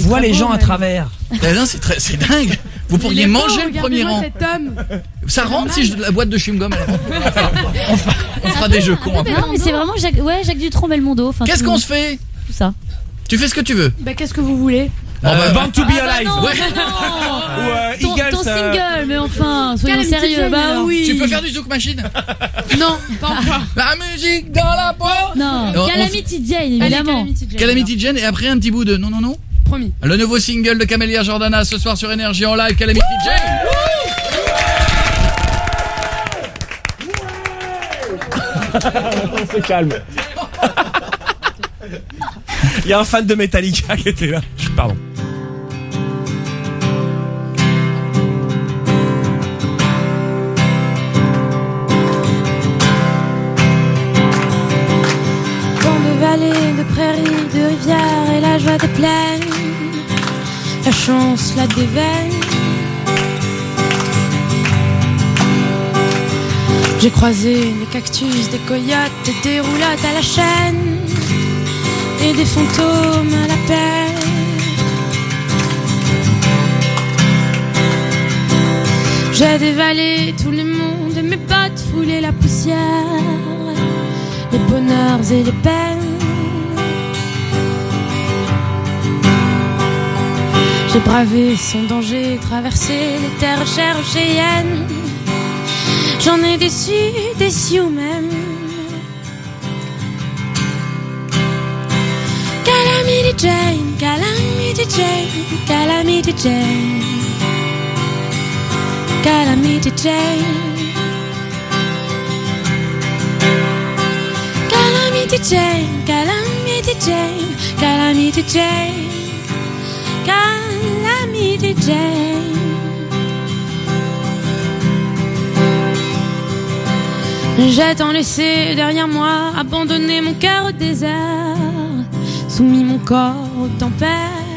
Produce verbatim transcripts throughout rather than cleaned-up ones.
vois les gens à travers. Eh non, c'est très, c'est dingue. Vous pourriez beau, manger le premier rang. Cet homme. Ça rentre si je, la boîte de chewing-gum. On fera, on fera, on fera des jeux cons après. Non mais c'est vraiment Jacques, ouais, Jacques Dutronc, Belmondo. Enfin, Qu'est-ce tout- qu'on se fait? Tout ça. Tu fais ce que tu veux. Bah qu'est-ce que vous voulez? Euh, bah, Born to be Ah bah alive. non, Ouais. non. Ou euh, Ton, Eagles, ton euh, single, mais enfin, soyons Calamity sérieux. Jane, Bah alors. oui. Tu peux faire du zouk machine? Non, pas encore. La musique dans la peau. Non, On- on Calamity Jane, Allez, évidemment. Calamity Jane, Calamity Jane et après un petit bout de non non non. alors. Promis. Le nouveau single de Camélia Jordana ce soir sur Énergie en live, Calamity Jane. On se calme. Il y a un fan de Metallica qui était là. Pardon. Tant de vallées, de prairies, de rivières et la joie des plaines, la chance, la déveine. J'ai croisé des cactus, des coyotes, des roulottes à la chaîne et des fantômes à la pelle. J'ai dévalé tout le monde, mes bottes foulaient la poussière, les bonheurs et les peines. J'ai bravé sans danger, traversé les terres chères chéennes. J'en ai déçu, déçu même. Calamity Jane, Calamity Jane, Calamity Jane, Calamity Jane, Calamity Jane, Calamity Jane, Calamity Jane, Calamity Jane. J'ai tant laissé derrière moi, abandonné mon cœur au désert, soumis mon corps aux tempêtes.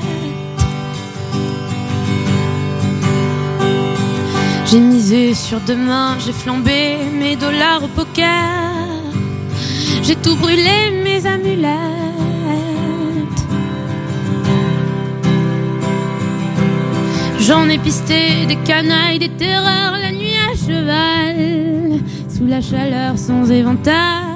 J'ai misé sur demain, j'ai flambé mes dollars au poker, j'ai tout brûlé mes amulettes. J'en ai pisté des canailles, des terreurs, la nuit à cheval, sous la chaleur sans éventail.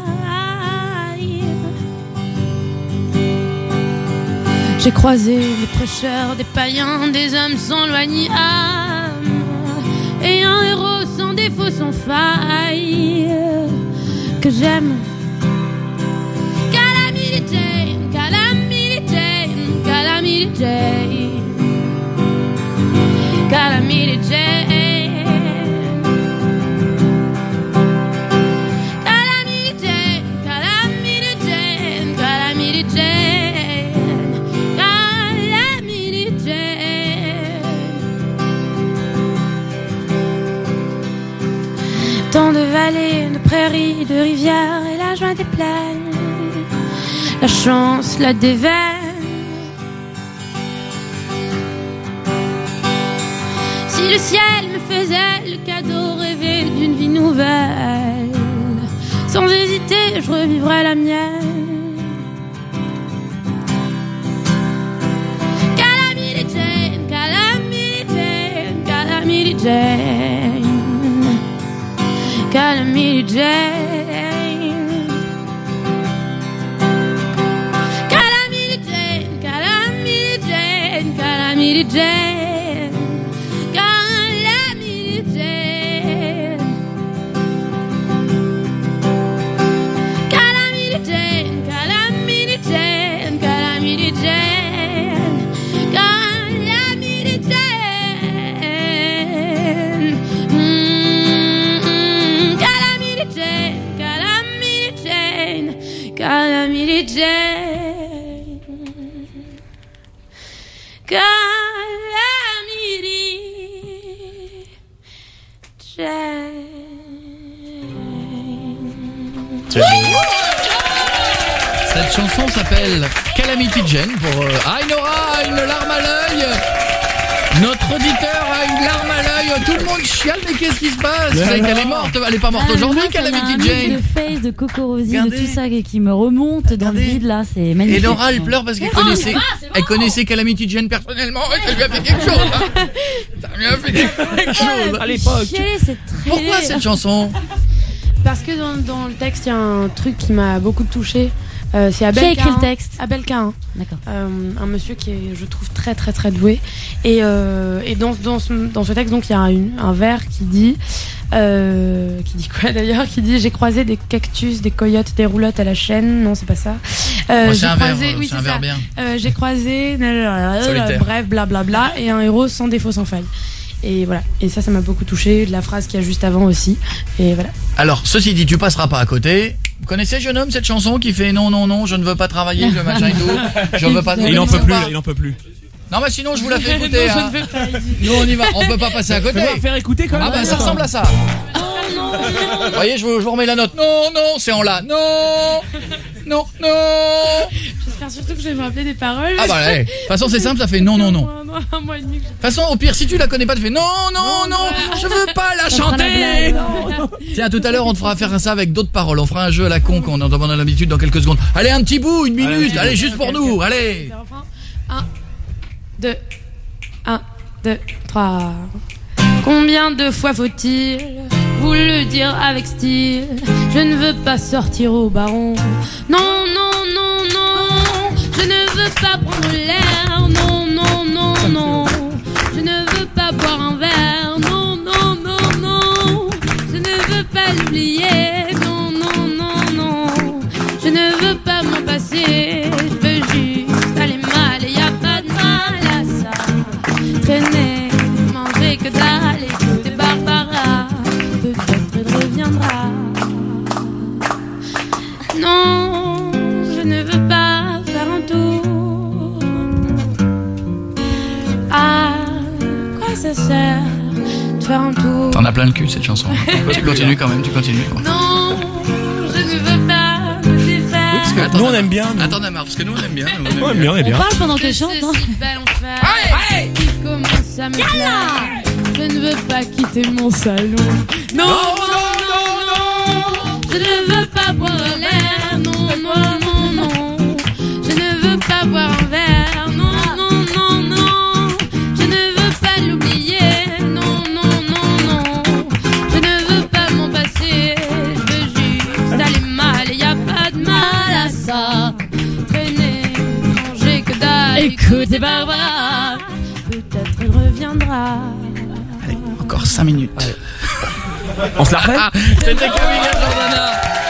J'ai croisé les prêcheurs, des païens, des hommes sans loi ni âme, et un héros sans défaut, sans faille, que j'aime. Calamity Jane, Calamity Jane, Calamity Jane, Calamity Jane. Tant de vallées, de prairies, de rivières et la joie des plaines, la chance, la déveine. Si le ciel me faisait le cadeau rêvé d'une vie nouvelle, sans hésiter je revivrais la mienne. Calamity Jane, Calamity Jane, Calamity Jane, Calamity Jane, Calamity Jane, Calamity Jane, Calamity Jane, Calamity Jane, Calamity Jane, Calamity Jane, Calamity Jane, Calamity Jane. Mm-hmm. Calamity Jane, Calamity Jane, Calamity Jane, Calamity Jane. Cette chanson s'appelle Calamity Jane pour euh, Ainora a une larme à l'œil. Notre auditeur a une larme à l'œil, tout le monde chiale, mais qu'est-ce qui se passe? Vous savez qu'elle est morte, elle est pas morte Ah, aujourd'hui, moi, ça m'a Calamity un Jane. mix de face, de Coco Rosie, de Regardez. tout ça qui- qui me remonte dans le Regardez. vide là, c'est magnifique. Et Laura, elle pleure parce qu'elle connaissait, elle connaissait Calamity Jane personnellement, et ça lui a fait quelque chose, hein. Ça lui a fait quelque chose. À l'époque. Chier, c'est très... Pourquoi cette chanson? Parce que dans, dans le texte, il y a un truc qui m'a beaucoup touchée. Euh, c'est Abel Qui a écrit Cain. le texte? Abel Cain. D'accord. Euh, un monsieur qui est, je trouve, très très très doué. Et, euh, et dans, dans, ce, dans ce texte, donc, il y a une, un vers qui dit, euh, qui dit quoi d'ailleurs? Qui dit: j'ai croisé des cactus, des coyotes, des roulottes à la chaîne. Non, c'est pas ça. Euh, Moi, j'ai c'est un croisé, verbe, oui, c'est un c'est ça. verbe bien. Euh, j'ai croisé, Solitaire. bref, blablabla, et un héros sans défaut, sans faille. Et voilà. Et ça, ça m'a beaucoup touché. La phrase qu'il y a juste avant aussi. Et voilà. Alors, ceci dit, tu passeras pas à côté. Vous connaissez, jeune homme, cette chanson qui fait non, non, non, je ne veux pas travailler, le machin et tout. Je ne veux pas. Il en peut plus, là, il en peut plus. Non, mais sinon, je vous la fais écouter. Non, je hein. ne veux pas. Nous, on y va. On peut pas passer à côté. Fais-moi faire écouter quand même. Ah bah, ça ressemble à ça. Vous voyez, je vous, je vous remets la note. Non, non, c'est en la. Non, non, non. J'espère surtout que je vais me rappeler des paroles. Ah bah, allez. De toute façon, c'est simple, ça fait non, non, non. Un, un mois et demi que De toute façon, au pire, si tu la connais pas, tu fais non, non, non, je veux pas la Ça fera la chanter. blague. Tiens, tout à l'heure, on te fera faire ça avec d'autres paroles. On fera un jeu à la con qu'on en demande l'habitude dans quelques secondes. Allez, un petit bout, une minute. Allez, juste pour nous. Allez. Un, deux, un, deux, trois. Combien de fois faut-il vous le dire avec style? Je ne veux pas sortir au baron. Non, non, non, non. Je ne veux pas prendre l'air. Non, non, non, non. Je ne veux pas boire un verre. Non, non, non, non. Je ne veux pas l'oublier. Non, non, non, non. Je ne veux pas m'en passer. Je veux juste aller mal et y a pas de mal à ça. Traîner, manger que dalle, écouter Barbara. Peut-être elle reviendra. Non, je ne veux pas faire un tour. À quoi ça sert de faire un tour? T'en as plein le cul, cette chanson. Tu continues quand même, tu continues. Non, je ne veux pas me défaire. Parce que Attends, nous on attends. aime bien. nous. Attends, Damar, parce que nous, on aime bien. nous, on aime On aime bien, on aime On bien. parle pendant Que qu'elle chante, ce hein. si bel enfer qui commence à me plaire. Je ne veux pas quitter mon salon. Non, non, non, non. Je ne veux pas boire l'air. Non, non, non, non. Je ne veux pas boire un verre. Non, non, non, non. Je ne veux pas l'oublier. Non, non, non, non. Je ne veux pas m'en passer. Je veux juste aller mal et y a pas de mal à ça. Traîner, manger que dalle. Écoutez Barbara. Peut-être elle reviendra. Allez, encore cinq minutes. On se la refait? Ah, c'était Camilla Jordana.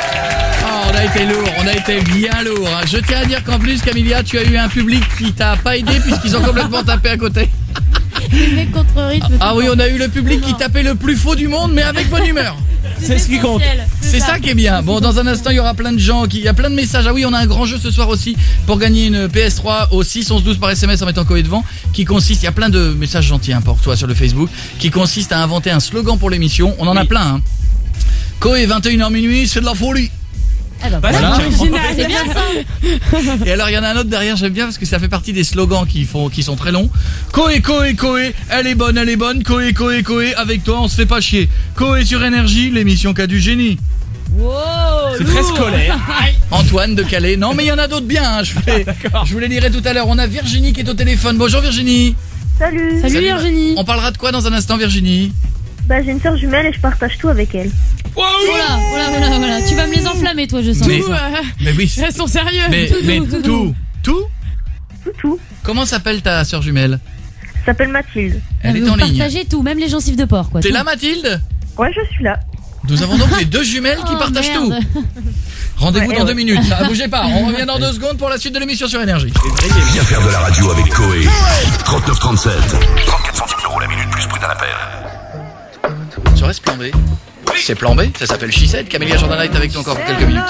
Oh, on a été lourd, on a été bien lourd. hein. Je tiens à dire qu'en plus, Camilla, tu as eu un public qui t'a pas aidé puisqu'ils ont complètement tapé à côté. Mais contre rythme. Ah oui, on a eu le public qui tapait le plus faux du monde, mais avec bonne humeur. C'est ce qui compte. C'est ça qui est bien. Bon, dans un instant, il y aura plein de gens qui, il y a plein de messages. Ah oui, on a un grand jeu ce soir aussi pour gagner une P S trois au six onze douze par S M S en mettant Coé devant, qui consiste, il y a plein de messages gentils hein, pour toi sur le Facebook, qui consiste à inventer un slogan pour l'émission. On en a plein. Hein. Coé, vingt et une heures minuit, c'est de la folie. Ah bah, Voilà. voilà. C'est bien ça. Et alors il y en a un autre derrière, j'aime bien parce que ça fait partie des slogans qui font, qui sont très longs. Coé, Coé, Coé, elle est bonne, elle est bonne. Coé, Coé, Coé, avec toi on se fait pas chier. Coé sur énergie, l'émission qui a du génie. Wow, C'est très lourd. scolaire. Antoine de Calais. Non mais il y en a d'autres bien. Hein. Je, voulais, je vous les lirai tout à l'heure. On a Virginie qui est au téléphone. Bonjour Virginie. Salut. Salut, Salut. Virginie. On parlera de quoi dans un instant Virginie? Bah j'ai une sœur jumelle et je partage tout avec elle. Voilà, voilà, voilà, voilà. Tu vas me les enflammer, toi, je sens. Mais- Tout, euh, Mais oui. restons sérieux. Mais, Tout, mais tout, tout, tout, tout. Tout tout. Comment s'appelle ta sœur jumelle? Ça s'appelle Mathilde. Elle est Vous en ligne. partagez tout, même les gencives de porc, quoi. T'es tout. là Mathilde? Ouais, je suis là. Nous avons donc les deux jumelles qui Oh, partagent merde. tout. Rendez-vous Ouais, dans ouais. deux minutes. Ah, bougez pas, on revient dans deux secondes pour la suite de l'émission sur Énergie. Viens faire de la radio avec Coé. trente-neuf trente-sept. trente-quatre centimes d'euros la minute plus prix d'un appel. Serait-ce plan B? C'est plan B, ça s'appelle She Said. Camélia Jordana est avec nous encore pour quelques minutes.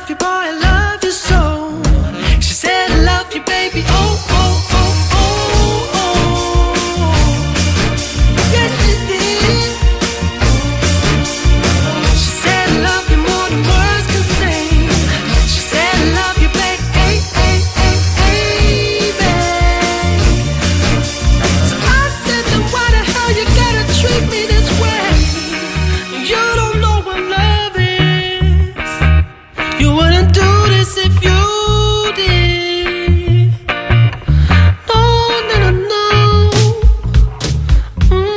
love you, boy, I love you so. She said I love you, baby, oh, oh, oh, oh, oh. Yes, she did. She said I love you more than words can say. She said I love you, baby, hey, hey, hey, hey, babe. So I said, then why the hell you gotta treat me this way? You don't know what love is. You wouldn't do this if you did. No, no, no, no. Mm.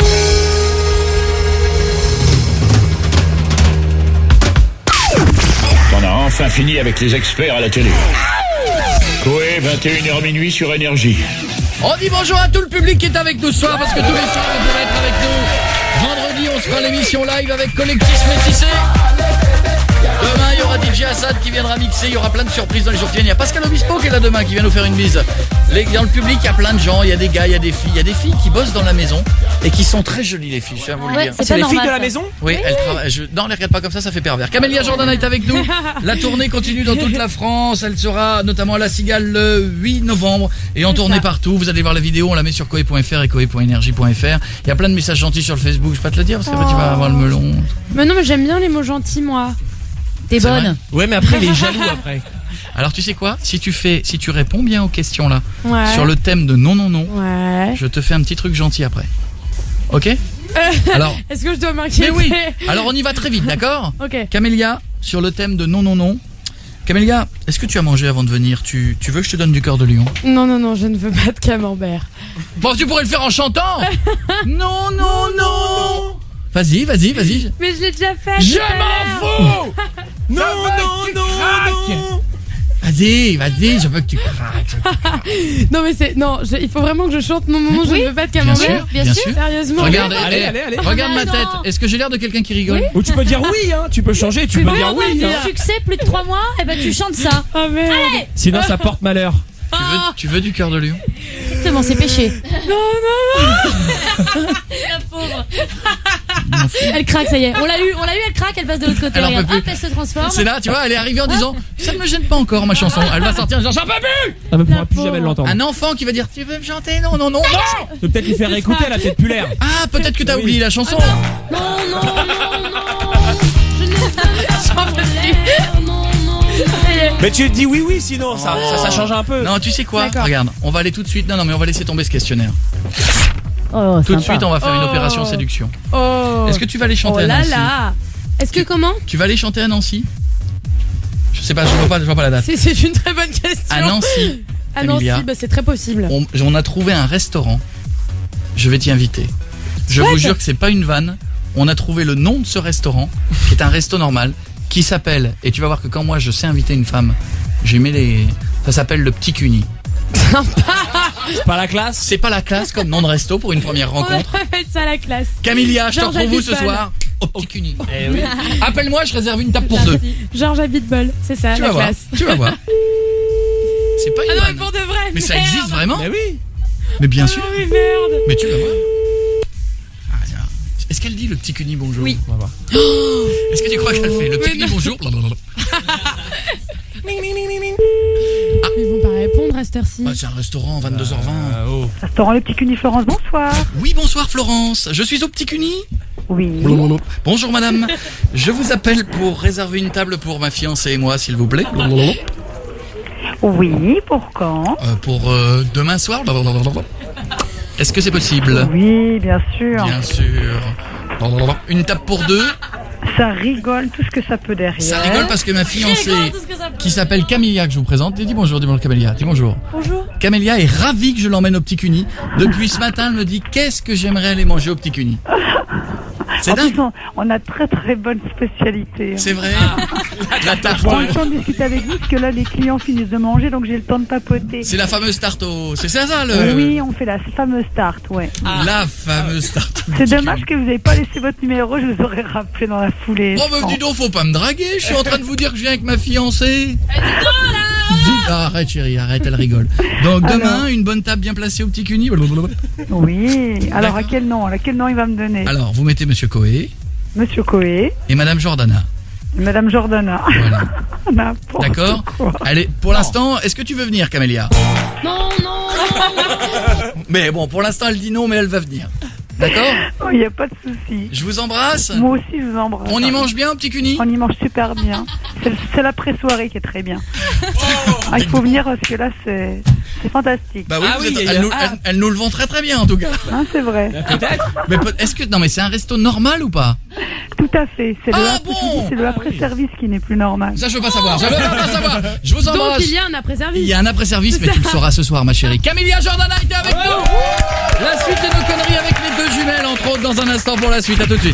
On a enfin fini avec les experts à la télé. Coé, vingt et une heures minuit sur Énergie. On dit bonjour à tout le public qui est avec nous ce soir parce que tous les soirs vous pourrez être avec nous. Vendredi on se fera l'émission live avec Collectif Métissé. Demain il y aura D J Assad qui viendra mixer. Il y aura plein de surprises dans les jours qui viennent. Il y a Pascal Obispo qui est là demain qui vient nous faire une bise. Les, dans le public il y a plein de gens. Il y a des gars, il y a des filles. Il y a des filles qui bossent dans la maison et qui sont très jolies les filles. Je tiens à vous le Ouais, dire. c'est C'est pas les filles normal, de la ça. maison? Oui, elle travaille. Je... Non, les regarde pas comme ça, ça fait pervers. Camélia Jordana est avec nous. La tournée continue dans toute la France. Elle sera notamment à La Cigale le huit novembre et en tournée partout. Vous allez voir la vidéo, on la met sur coé point f r et coé point énergie point f r. Il y a plein de messages gentils sur le Facebook. Je vais pas te le dire parce qu'après tu vas avoir le melon. Mais non, mais j'aime bien les mots gentils, moi. T'es C'est bonne. vrai. Ouais, mais après, il est jaloux après. Alors tu sais quoi? Si tu fais, si tu réponds bien aux questions là Ouais. sur le thème de non non non, Ouais. je te fais un petit truc gentil après. Ok? Alors. Est-ce que je dois m'inquiéter? Mais oui. Alors on y va très vite, d'accord? Ok. Camélia, sur le thème de non non non. Camélia, est-ce que tu as mangé avant de venir? Tu, tu veux que je te donne du cœur de lion? Non, non, non, je ne veux pas de camembert. Bon, tu pourrais le faire en chantant. Non, non, non. Vas-y, vas-y, vas-y. Mais je l'ai déjà fait. Je tout à l'heure. m'en fous. Non, non, non, non. Vas-y, vas-y, je veux que tu craques. Non, mais c'est. Non, je- il faut vraiment que je chante non, non, non, je Oui. ne veux pas de Bien camembert. sûr, bien bien sûr. sûr. Sérieusement. Regarde, Allez, eh, allez, allez. regarde ma Ah, tête. non. Est-ce que j'ai l'air de quelqu'un qui rigole? Ou tu peux dire oui, hein. Tu peux changer, tu peux C'est dire vrai, oui. on Hein. va dire. Succès, plus de trois mois, et ben tu chantes ça. Oh merde. Sinon, ça porte malheur. Tu veux, tu veux du cœur de lion? Exactement, c'est péché. Non, non, non. La pauvre. Elle craque, ça y est. On l'a eu, on l'a eu, elle craque, elle passe de l'autre côté. Elle en Regarde, peut hop, plus. elle se transforme. C'est là, tu vois, elle est arrivée en disant ça ne me gêne pas encore ma chanson. Elle va sortir en disant j'en peux plus. Ah, mais on pourra plus pauvre. jamais l'entendre. Un enfant qui va dire tu veux me chanter? Non, non, non, non. Tu peux peut-être lui faire écouter, elle a peut-être plus l'air. Ah, peut-être que t'as Oui. oublié la chanson. Non, non, non, non. Je n'ai jamais l'air. Non, non. Mais tu dis oui, oui, sinon, ça, ça, ça change un peu. Non, tu sais quoi? D'accord. Regarde, on va aller tout de suite. Non, non, mais on va laisser tomber ce questionnaire. Oh, Tout de suite, on va faire une Oh. opération séduction. Oh. Est-ce que tu vas aller Oh chanter à là Nancy? là. Est-ce que comment? Tu vas aller chanter à Nancy? Je sais pas, je vois pas, je vois pas la date. C'est c'est une très bonne question. À Nancy, À Nancy, Emilia. bah, c'est très possible. on, on a trouvé un restaurant. Je vais t'y inviter. Je Chouette. vous jure que c'est pas une vanne. On a trouvé le nom de ce restaurant, qui est un resto normal, qui s'appelle, et tu vas voir que quand moi je sais inviter une femme, j'ai mis les... Ça s'appelle le Petit Cuny. C'est pas la classe. C'est pas la classe comme nom de resto pour une première On va rencontre. mettre ça à la classe. Camélia, je te Georges retrouve où ce Abitbol. soir? Au Petit Cuny. Eh oui. Appelle-moi, je réserve une table pour deux. Georges Abitbol, c'est ça, Tu la vas voir. classe. Tu vas voir. C'est pas une Ah non, mais vanne. pour de vrai. Mais ça merde. existe vraiment? Mais oui. Mais bien Ah sûr. oui, merde. Mais tu vas voir. Ah, tiens. Est-ce qu'elle dit le Petit Cuny bonjour? Oui. On va voir. Est-ce que tu crois qu'elle fait le Petit Oui, Cuny non. bonjour? Ils vont pas répondre à cette heure-ci. Ah, c'est un restaurant, vingt-deux heures vingt. Euh, oh. Restaurant Le Petit Cuny Florence, bonsoir. Oui, bonsoir Florence. Je suis au Petit Cuny. Oui. Bonjour madame. Je vous appelle pour réserver une table pour ma fiancée et moi, s'il vous plaît. Oui, pour quand? Euh, pour euh, demain soir. Est-ce que c'est possible? Oui, bien sûr. Bien sûr. Une table pour deux. Ça rigole tout ce que ça peut derrière. Ça rigole parce que ma fiancée, Rigole, tout ce que ça peut. qui s'appelle Camélia, que je vous présente, dis bonjour, dis bonjour Camélia, dis bonjour. Bonjour. Camélia est ravie que je l'emmène au Petit Cuny. Depuis ce matin, elle me dit qu'est-ce que j'aimerais aller manger au Petit Cuny. C'est En dingue. plus, on, on a très très bonne spécialité. C'est vrai. La tarte. Je prends le temps de discuter avec vous parce que là les clients finissent de manger donc j'ai le temps de papoter. C'est la fameuse tarte au... C'est ça, ça le... Oui, on fait la fameuse tarte, ouais. La fameuse tarte au C'est Petit dommage Cuny. que vous n'avez pas laissé votre numéro, je vous aurais rappelé dans la foulée. Oh, je bah pense. dis donc, faut pas me draguer. Je suis en train de vous dire que je viens avec ma fiancée. Dis- ah, arrête chérie, arrête, elle rigole. Donc demain, Alors. une bonne table bien placée au Petit Cuny. Oui, alors à D'accord. quel nom? À quel nom il va me donner? Alors, vous mettez Monsieur Coé Monsieur Coé. et Madame Jordana. Madame Jordana. Voilà. N'importe D'accord. quoi. Allez, pour l'instant, est-ce que tu veux venir, Camélia? Non, non. Mais bon, pour l'instant, elle dit non, mais elle va venir. D'accord. Il n'y a pas de souci. Je vous embrasse. Moi aussi, je vous embrasse. On y mange bien, petit Cuny? On y mange super bien. C'est, c'est l'après-soirée qui est très bien. Ah, il faut venir parce que là, c'est, c'est fantastique. Bah oui, Ah vous oui, êtes- il y a- elle, nous, ah. elle- elle nous le vend très très bien en tout cas. Hein, c'est vrai. Peut-être. Mais peut- est-ce que non mais c'est un resto normal ou pas? Tout à fait. C'est le, Ah après- bon c'est le après-service qui n'est plus normal. Ça je veux pas savoir. Je veux pas savoir. Je vous Donc embrasse. il y a un après-service. Il y a un après-service, mais tu le sauras ce soir, ma chérie. Camélia Jordana était avec nous. La suite de nos conneries avec les deux jumelles, entre autres, dans un instant pour la suite. À tout de suite.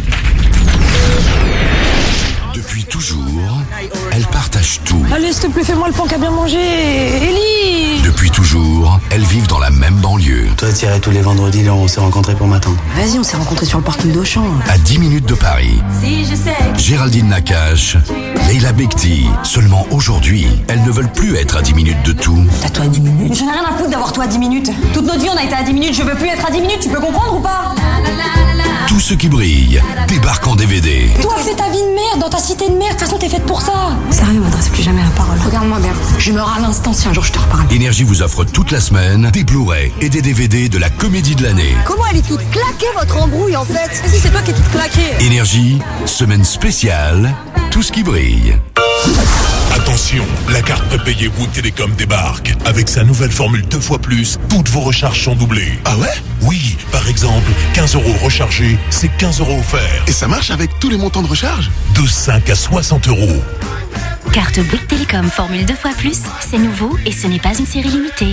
Depuis toujours, elles partagent tout. Allez, s'il te plaît, fais-moi le pan qu'a bien mangé. Ellie! Depuis toujours, elles vivent dans la même banlieue. Toi, Thierry, tous les vendredis, là, on s'est rencontrés pour m'attendre. Vas-y, on s'est rencontrés sur le parking d'Auchan. À dix minutes de Paris, Si, je sais. Géraldine Nakache, Leila Bekti. Seulement aujourd'hui, elles ne veulent plus être à dix minutes de tout. T'as toi à dix minutes? J'en ai rien à foutre d'avoir toi à dix minutes. Toute notre vie, on a été à dix minutes. Je veux plus être à dix minutes. Tu peux comprendre ou pas? Tout ce qui brille débarque en D V D. Toi, fais ta vie de merde dans ta cité de merde. De toute façon, t'es faite pour ça. Sérieux, m'adresse plus jamais la parole. Regarde-moi bien. Je meurs à l'instant si un jour je te reparle. Énergie vous offre toute la semaine des Blu-ray et des D V D de la comédie de l'année. Comment elle est toute claquée, votre embrouille, en fait? Vas-y, c'est toi qui es toute claquée. Énergie, semaine spéciale, tout ce qui brille. Attention, la carte prépayée Bouygues Télécom débarque. Avec sa nouvelle formule deux fois plus, toutes vos recharges sont doublées. Ah ouais? Oui, par exemple, quinze euros rechargés, c'est quinze euros offerts. Et ça marche avec tous les montants de recharge? De cinq à soixante euros. Carte Bouygues Télécom formule deux fois plus, c'est nouveau et ce n'est pas une série limitée.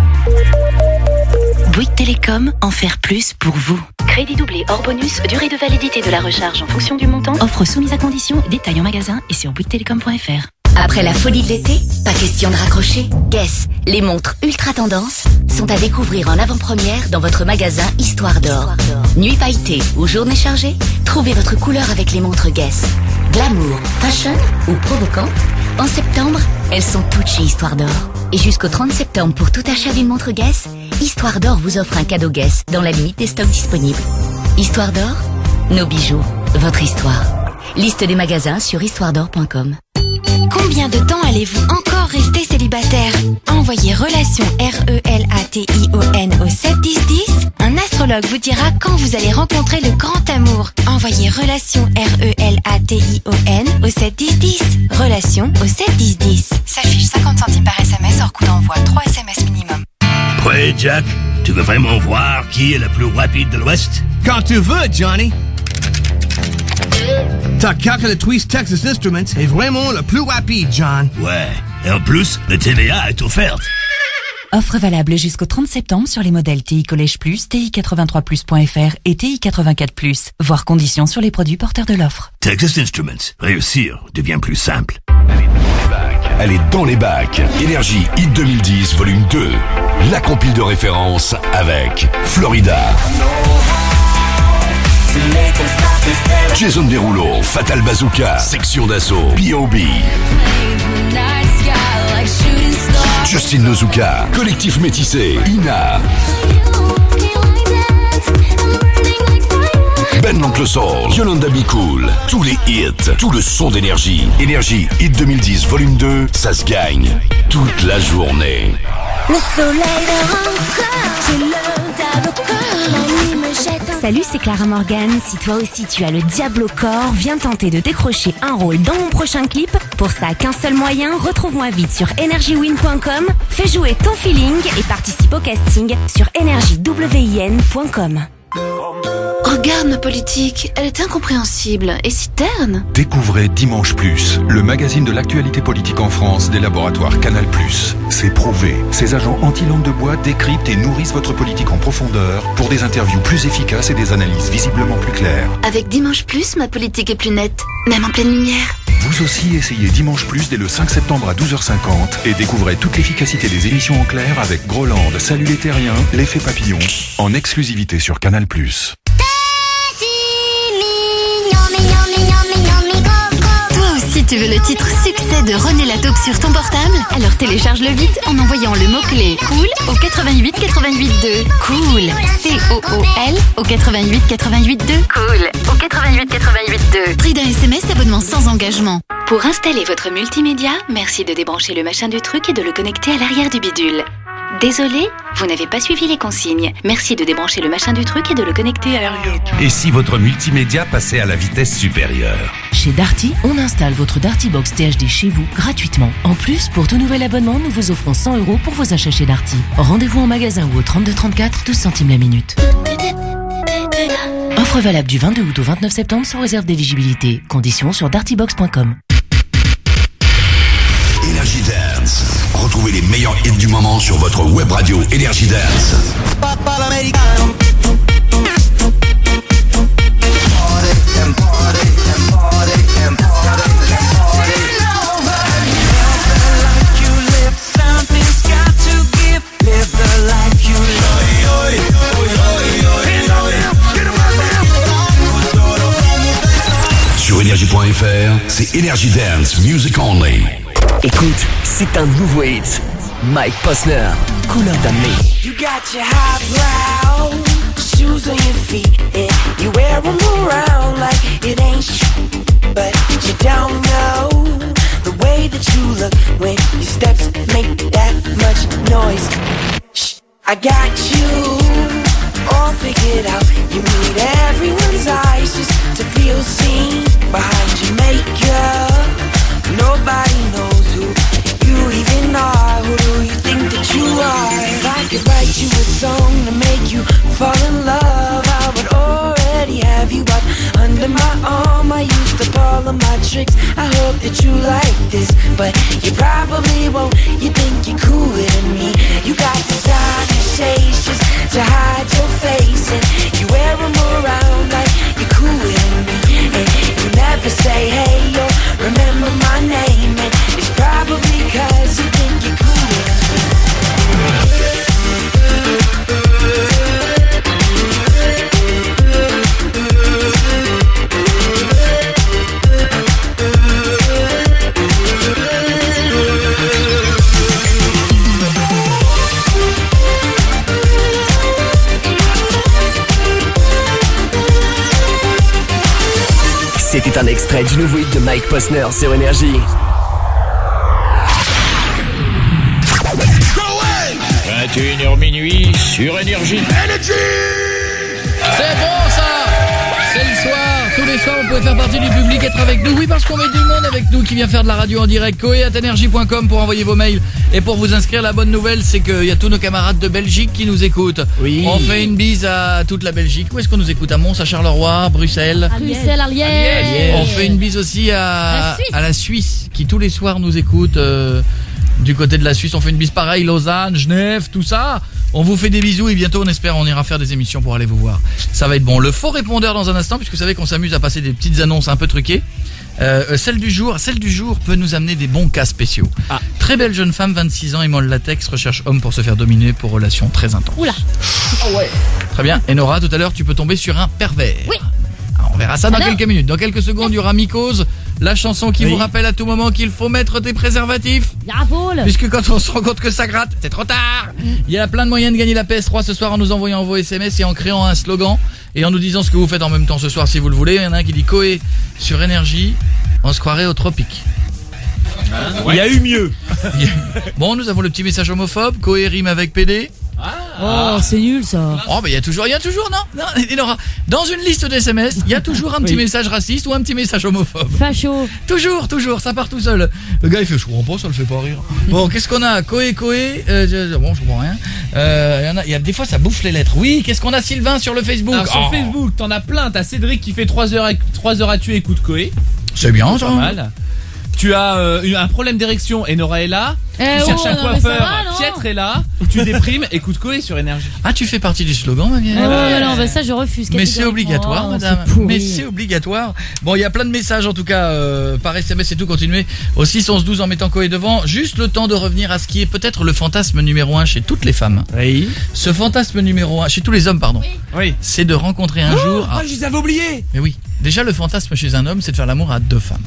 Bouygues Télécom, en faire plus pour vous. Crédit doublé hors bonus, durée de validité de la recharge en fonction du montant, offre soumise à condition, détail en magasin et sur bouygues télécom point f r. Après la folie de l'été, pas question de raccrocher. Guess, les montres ultra tendance sont à découvrir en avant-première dans votre magasin Histoire d'Or. Nuit pailletée ou journée chargée, trouvez votre couleur avec les montres Guess. Glamour, fashion ou provocante, en septembre, elles sont toutes chez Histoire d'Or. Et jusqu'au trente septembre, pour tout achat d'une montre Guess, Histoire d'Or vous offre un cadeau Guess dans la limite des stocks disponibles. Histoire d'Or, nos bijoux, votre histoire. Liste des magasins sur histoire d'or point com. Combien de temps allez-vous encore rester célibataire? Envoyez relation R E L A T I O N au sept dix dix. Un astrologue vous dira quand vous allez rencontrer le grand amour. Envoyez relation R E L A T I O N au sept dix dix. Relation au sept dix dix. S'affiche cinquante centimes par S M S hors coût d'envoi. trois S M S minimum. Ouais, Jack, tu veux vraiment voir qui est le plus rapide de l'Ouest? Quand tu veux, Johnny. Ta calculatrice Texas Instruments est vraiment le plus rapide, John. Ouais, et en plus, le T V A est offerte. Offre valable jusqu'au trente septembre sur les modèles T I Collège Plus, T I quatre-vingt-trois plus point F R et T I quatre-vingt-quatre plus. Voir conditions sur les produits porteurs de l'offre. Texas Instruments, réussir devient plus simple. Elle est dans les bacs. Énergie Hit deux mille dix, volume deux. La compile de référence avec Florida, Jason Derulo, Fatal Bazooka, Section d'Assaut, B O B, Justin Nozuka, Collectif Métissé, Ina, Ben l'Oncle Soul, Yolanda Be Cool, tous les hits, tout le son d'Énergie. Énergie Hit deux mille dix, volume deux, ça se gagne toute la journée. Le soleil dort encore, j'ai le diable au corps, la nuit me jette un... Salut, c'est Clara Morgan. Si toi aussi tu as le diable au corps, viens tenter de décrocher un rôle dans mon prochain clip. Pour ça, qu'un seul moyen, retrouve-moi vite sur energy win point com, fais jouer ton feeling et participe au casting sur energy win point com. Regarde ma politique, elle est incompréhensible et si terne. Découvrez Dimanche Plus, le magazine de l'actualité politique en France des laboratoires Canal plus. C'est prouvé. Ces agents anti-langue de bois décryptent et nourrissent votre politique en profondeur pour des interviews plus efficaces et des analyses visiblement plus claires. Avec Dimanche Plus, ma politique est plus nette, même en pleine lumière. Vous aussi essayez Dimanche Plus dès le cinq septembre à douze heures cinquante et découvrez toute l'efficacité des émissions en clair avec Groland, Salut les Terriens, L'effet papillon, en exclusivité sur Canal plus. Toi aussi tu veux le titre succès de René Lataupe sur ton portable? Alors télécharge-le vite en envoyant le mot-clé cool au quatre-vingt-huit quatre-vingt-huit deux. Cool, C O O L au quatre-vingt-huit quatre-vingt-huit deux. Cool, au quatre-vingt-huit quatre-vingt-huit deux. Prix d'un S M S, abonnement sans engagement. Pour installer votre multimédia, merci de débrancher le machin du truc et de le connecter à l'arrière du bidule. Désolé, vous n'avez pas suivi les consignes. Merci de débrancher le machin du truc et de le connecter à l'arrière. Et si votre multimédia passait à la vitesse supérieure? Chez Darty, on installe votre Darty Box T H D chez vous gratuitement. En plus, pour tout nouvel abonnement, nous vous offrons cent euros pour vos achats chez Darty. Rendez-vous en magasin ou au trente-deux trente-quatre, douze centimes la minute. Offre valable du vingt-deux août au vingt-neuf septembre sous réserve d'éligibilité. Conditions sur dartybox point com. Energy Dance. Retrouvez les meilleurs hits du moment sur votre web radio Energy Dance. Sur énergie point F R, c'est Energy Dance Music Only. Écoute, c'est un nouveau hit. Mike Posner, Cooler Than Me. You got your highbrow shoes on your feet, and you wear them around like it ain't shit. But you don't know the way that you look when your steps make that much noise. Shh, I got you all figured out. You need everyone's eyes just to feel seen. Behind your makeup, nobody knows who you even are. Who do you think that you are? If I could write you a song to make you fall in love, I would already have you up under my arm. I used up all of my tricks. I hope that you like this, but you probably won't. You think you're cooler than me. You got designer shades just to hide your face, and you wear them around like you're cooler than me. And you never say hey or remember my name, and it's probably cause you think you're cooler than me. C'était un extrait du nouveau hit de Mike Posner sur Énergie. vingt et une heures minuit sur Énergie. C'est bon ça. C'est le soir. Tous les soirs, vous pouvez faire partie du public, être avec nous. Oui, parce qu'on met du monde avec nous qui vient faire de la radio en direct. coé arobase énergie point com pour envoyer vos mails. Et pour vous inscrire, la bonne nouvelle, c'est qu'il y a tous nos camarades de Belgique qui nous écoutent. Oui. On fait une bise à toute la Belgique. Où est-ce qu'on nous écoute? À Mons, à Charleroi, Bruxelles. À Bruxelles, à Liège. On fait une bise aussi à, La Suisse. à la Suisse, qui tous les soirs nous écoute. Euh, du côté de la Suisse, on fait une bise pareil, Lausanne, Genève, tout ça. On vous fait des bisous et bientôt, on espère, on ira faire des émissions pour aller vous voir. Ça va être bon. Le faux répondeur dans un instant, puisque vous savez qu'on s'amuse à passer des petites annonces un peu truquées. Euh, celle du jour, celle du jour peut nous amener des bons cas spéciaux. Ah. Très belle jeune femme, vingt-six ans, émole latex, recherche homme pour se faire dominer pour relations très intenses. Oula. Oh ouais. Très bien. Et Nora, tout à l'heure, tu peux tomber sur un pervers. Oui. Alors, on verra ça dans Alors quelques minutes. Dans quelques secondes, il y aura Mycose, la chanson qui Oui. vous rappelle à tout moment qu'il faut mettre des préservatifs. Bravo. Puisque quand on se rend compte que ça gratte, c'est trop tard. Il y a plein de moyens de gagner la P S trois ce soir en nous envoyant vos S M S et en créant un slogan et en nous disant ce que vous faites en même temps ce soir si vous le voulez. Il y en a un qui dit Coé sur Énergie, on se croirait au tropique. Hein, ouais. Il y a eu mieux. Bon, nous avons le petit message homophobe, Coé rime avec P D. Oh, c'est nul ça. Oh, bah il y a toujours, il y a toujours, non, non il aura, dans une liste d'S M S, il y a toujours un petit Oui. message raciste ou un petit message homophobe. Facho. Toujours, toujours, ça part tout seul. Le gars il fait, je comprends pas, ça le fait pas rire. Bon, qu'est-ce qu'on a? Coé, Coé, euh, je- je- bon, je comprends rien. Euh, il y en a, il y a des fois ça bouffe les lettres. Oui, qu'est-ce qu'on a, Sylvain, sur le Facebook? Alors, sur Oh, Facebook, t'en as plein. T'as Cédric qui fait trois heures à, trois heures à tuer, écoute Coé. c'est bien ça. Pas mal. Tu as euh, eu un problème d'érection et Nora est là. Eh tu oh, cherches un non, mais ça coiffeur, va, non Pietre est là. Tu déprimes, écoute Coé sur Énergie. Ah, tu fais partie du slogan, ma vieille. Ah ouais, non, bah ça je refuse. Mais c'est catégoriquement. obligatoire, Oh, madame. c'est pourri. Mais c'est obligatoire. Bon, il y a plein de messages en tout cas euh, par S M S et tout. Continuez au six onze douze en mettant Coé devant. Juste le temps de revenir à ce qui est peut-être le fantasme numéro un chez toutes les femmes. Oui. Ce fantasme numéro un chez tous les hommes, pardon. Oui. C'est de rencontrer un jour. Ah, je les avais oubliés. Mais oui. Déjà, le fantasme chez un homme, c'est de faire l'amour à deux femmes.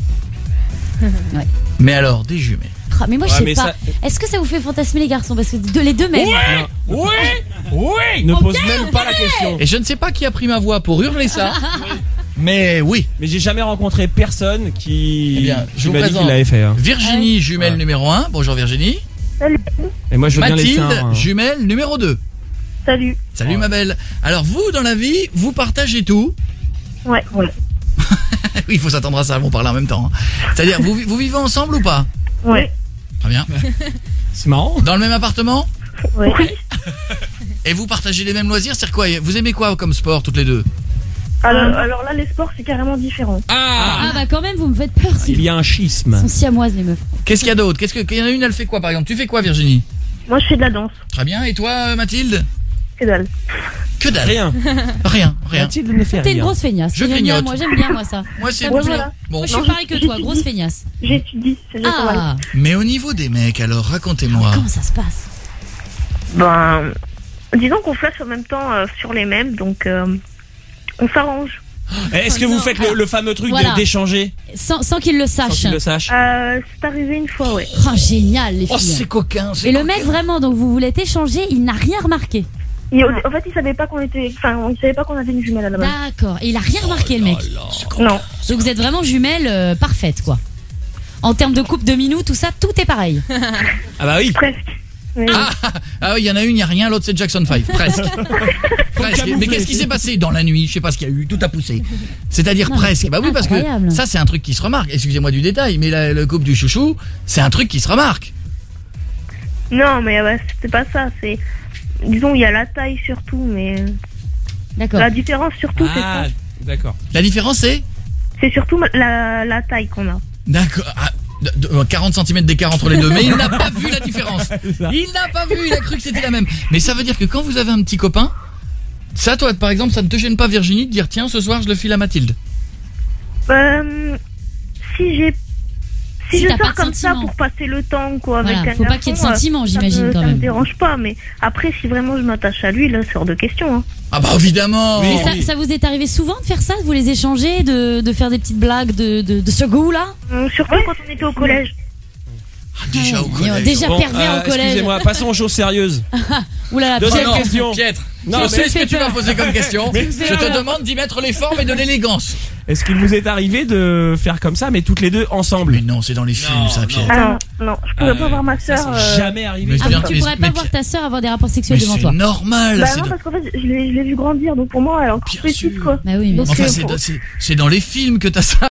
Ouais. Mais alors, des jumelles. Ah, mais moi je Ouais, sais mais pas. ça- Est-ce que ça vous fait fantasmer les garçons? Parce que de, les deux mêmes. Ouais. Oui. Oui. Ne Ok, pose même ok. pas la question. Et je ne sais pas qui a pris ma voix pour hurler ça. Mais oui. Mais j'ai jamais rencontré personne qui, Eh bien, je qui vous m'a dit présente qu'il l'avait fait. hein. Virginie, jumelle Ouais. numéro un. Bonjour Virginie. Salut. Et moi, je veux bien laisser Mathilde, un- jumelle numéro deux. Salut. Salut ma belle. Alors vous, dans la vie, vous partagez tout. Ouais, ouais. Oui, il faut s'attendre à ça, on parle en même temps. hein. C'est-à-dire, vous, vous vivez ensemble ou pas? Ouais. Très bien. C'est marrant. Dans le même appartement? Ouais. Et vous partagez les mêmes loisirs? C'est quoi? Vous aimez quoi comme sport toutes les deux? Alors, alors là, les sports, c'est carrément différent. Ah bah quand même, vous me faites peur. Si Il y a un schisme. Ils sont siamoises les meufs. Qu'est-ce qu'il y a d'autre? Qu'est-ce que, il y en a une, elle fait quoi par exemple? Tu fais quoi Virginie? Moi, je fais de la danse. Très bien. Et toi euh, Mathilde? Que dalle. Que dalle. Rien. Rien, rien. Mathilde ne fait T'es une rien. grosse feignasse. Je J'aime bien, grignote. moi j'aime bien moi ça. Moi c'est Ouais, bon. voilà. Bon. Moi je suis Non, pareil que toi, j'étudie. grosse feignasse. J'étudie, c'est déjà pas mal. Ah, Mais au niveau des mecs, alors racontez-moi. comment ça se passe? Ben, disons qu'on flash en même temps euh, sur les mêmes, donc euh, on s'arrange. Est-ce que vous faites le, le fameux truc Voilà. de- d'échanger Sans, sans qu'il le sans sache. qu'il le sache? Euh, c'est arrivé une fois, ouais. Oh, génial les Oh filles. c'est coquin. c'est Et le coquin. mec vraiment, donc vous voulez échanger, il n'a rien remarqué. Et au- en fait, il savait pas qu'on était, enfin, il savait pas qu'on avait une jumelle à la base. D'accord. Et il a rien remarqué le mec. Non. Donc vous êtes vraiment jumelles euh, parfaites quoi. En termes de coupe de minous, tout ça, tout est pareil. Ah bah oui. Presque. Mais Ah, ah oui, il y en a une, il n'y a rien, l'autre c'est Jackson cinq, presque. Presque. camoufler. Mais qu'est-ce qui s'est passé dans la nuit? Je sais pas ce qu'il y a eu, tout a poussé. C'est-à-dire Non, mais presque. c'est Bah oui, parce incroyable. que ça c'est un truc qui se remarque. Excusez-moi du détail, mais la- le couple du chouchou, c'est un truc qui se remarque. non, mais ouais, c'était pas ça. C'est, disons, il y a la taille surtout, mais D'accord. la différence surtout, c'est Ah, ça. d'accord. La différence c'est C'est surtout la, la taille qu'on a. D'accord. Ah, de- de- quarante centimètres d'écart entre les deux, mais il n'a pas vu la différence. Il n'a pas vu, il a cru que c'était la même. Mais ça veut dire que quand vous avez un petit copain, ça toi par exemple, ça ne te gêne pas Virginie de dire tiens ce soir je le file à Mathilde? Euh, si j'ai, si, Si je t'as pas sors de comme ça sentiments. pour passer le temps, quoi, Voilà, avec un faut pas garçon, qu'il y ait de euh, sentiments, ça j'imagine, me- quand Ça même. me dérange pas, mais après, si vraiment je m'attache à lui, là, c'est hors de question. Hein. Ah bah évidemment. Et ça, ça vous est arrivé souvent de faire ça, de vous les échanger, de, de faire des petites blagues de, de, de ce goût-là? Hum, surtout quand on était au collège. Ah, déjà au Ouais, collège. déjà Bon, pervers euh, au collège. excusez-moi, passons aux choses sérieuses. Oulala, Deuxième Pierre. non, question. Piètre. Non, je sais mais- ce que tu vas poser comme question. Mais- Je te demande d'y mettre les formes et de l'élégance. Est-ce qu'il vous est arrivé de faire comme ça, mais toutes les deux ensemble? Mais non, c'est dans les films, ça, Pierre. Ah non, non, je pourrais Euh, pas voir ma ça, sœur. c'est euh, jamais arrivé. Mais Ah, bien, tu mais- pourrais mais pas voir Pierre- ta sœur avoir des rapports sexuels Mais devant c'est toi. normal. Bah c'est non, dans- parce qu'en fait, je l'ai je l'ai vu grandir, donc pour moi, elle est encore Bien petite, sûr. quoi. Bah oui, mais Donc, Enfin, euh, c'est pour- c'est- c'est dans les films que t'as ça.